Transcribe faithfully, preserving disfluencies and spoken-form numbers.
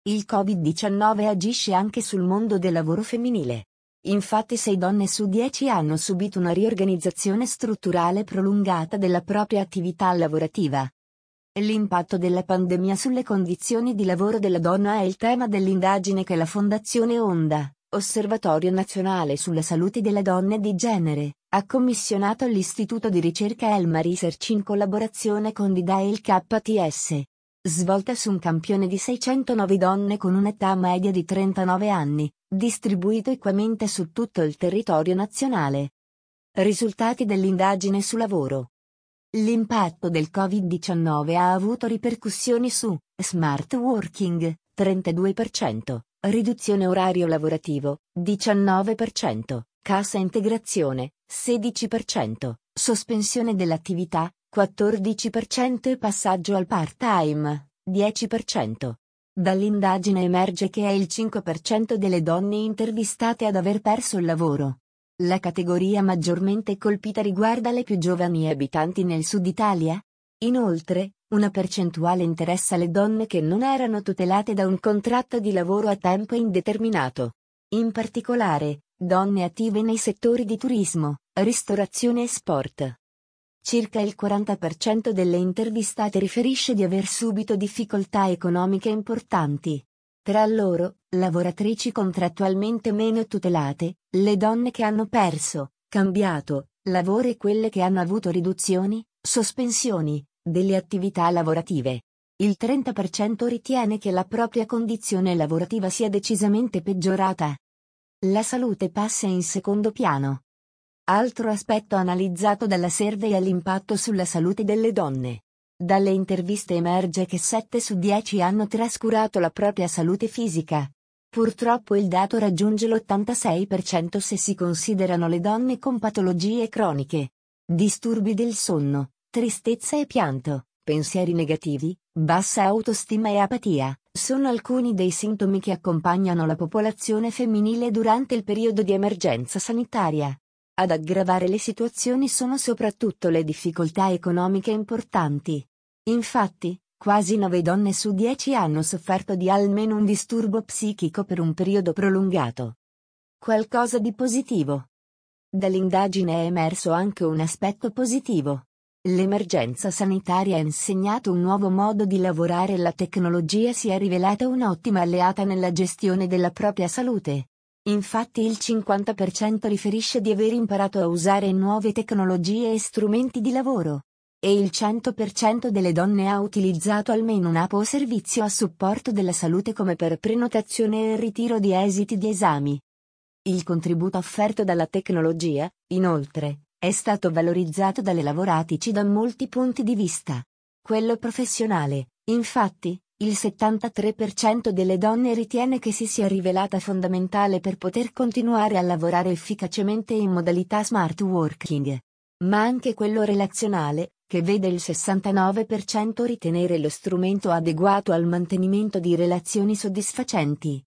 Il covid diciannove agisce anche sul mondo del lavoro femminile. Infatti sei donne su dieci hanno subito una riorganizzazione strutturale prolungata della propria attività lavorativa. L'impatto della pandemia sulle condizioni di lavoro della donna è il tema dell'indagine che la Fondazione Onda, Osservatorio Nazionale sulla Salute delle Donne e di Genere, ha commissionato all'Istituto di Ricerca Elma Research in collaborazione con Dida e il K T S. Svolta su un campione di seicentonove donne con un'età media di trentanove anni, distribuito equamente su tutto il territorio nazionale. Risultati dell'indagine su lavoro. L'impatto del covid diciannove ha avuto ripercussioni su smart working, trentadue per cento, riduzione orario lavorativo, diciannove per cento, cassa integrazione, sedici per cento, sospensione dell'attività, quattordici per cento e passaggio al part-time, dieci per cento. Dall'indagine emerge che è il cinque per cento delle donne intervistate ad aver perso il lavoro. La categoria maggiormente colpita riguarda le più giovani abitanti nel sud Italia. Inoltre, una percentuale interessa le donne che non erano tutelate da un contratto di lavoro a tempo indeterminato. In particolare, donne attive nei settori di turismo, ristorazione e sport. Circa il quaranta per cento delle intervistate riferisce di aver subito difficoltà economiche importanti. Tra loro, lavoratrici contrattualmente meno tutelate, le donne che hanno perso, cambiato, lavoro e quelle che hanno avuto riduzioni, sospensioni, delle attività lavorative. Il trenta per cento ritiene che la propria condizione lavorativa sia decisamente peggiorata. La salute passa in secondo piano. Altro aspetto analizzato dalla survey è l'impatto sulla salute delle donne. Dalle interviste emerge che sette su dieci hanno trascurato la propria salute fisica. Purtroppo il dato raggiunge l'ottantasei per cento se si considerano le donne con patologie croniche. Disturbi del sonno, tristezza e pianto, pensieri negativi, bassa autostima e apatia, sono alcuni dei sintomi che accompagnano la popolazione femminile durante il periodo di emergenza sanitaria. Ad aggravare le situazioni sono soprattutto le difficoltà economiche importanti. Infatti, quasi nove donne su dieci hanno sofferto di almeno un disturbo psichico per un periodo prolungato. Qualcosa di positivo. Dall'indagine è emerso anche un aspetto positivo. L'emergenza sanitaria ha insegnato un nuovo modo di lavorare e la tecnologia si è rivelata un'ottima alleata nella gestione della propria salute. Infatti il cinquanta per cento riferisce di aver imparato a usare nuove tecnologie e strumenti di lavoro. E il cento per cento delle donne ha utilizzato almeno un'app o servizio a supporto della salute come per prenotazione e ritiro di esiti di esami. Il contributo offerto dalla tecnologia, inoltre, è stato valorizzato dalle lavoratrici da molti punti di vista. Quello professionale, infatti, il settantatré per cento delle donne ritiene che si sia rivelata fondamentale per poter continuare a lavorare efficacemente in modalità smart working. Ma anche quello relazionale, che vede il sessantanove per cento ritenere lo strumento adeguato al mantenimento di relazioni soddisfacenti.